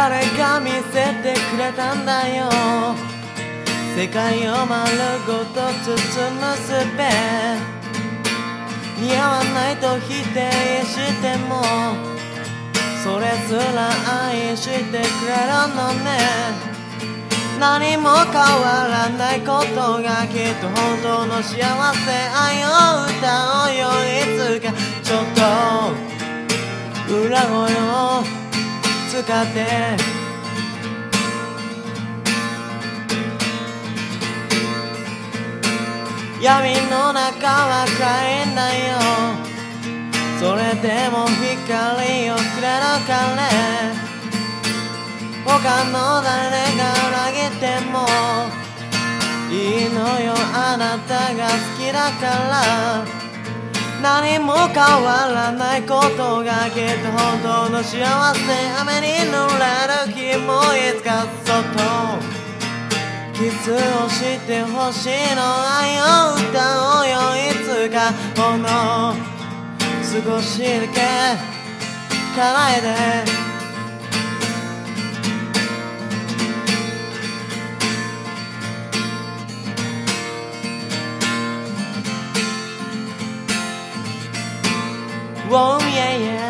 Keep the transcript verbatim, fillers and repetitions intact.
誰が見せてくれたんだよ、世界を丸ごと包むすべ、似合わないと否定してもそれすら愛してくれるのね。何も変わらないことがきっと本当の幸せ、愛を歌おうよいつか。ちょっと裏声を使って闇の中は暗いんだよ、それでも光をくれるかね。他の誰が裏切ってもいいのよ、あなたが好きだから。何も変わらないことがきっと本当の幸せ、雨に濡れる日もいつかそっとキスをしてほしいの、愛を歌おうよいつか。ほんの少しだけ叶えてOh yeah yeah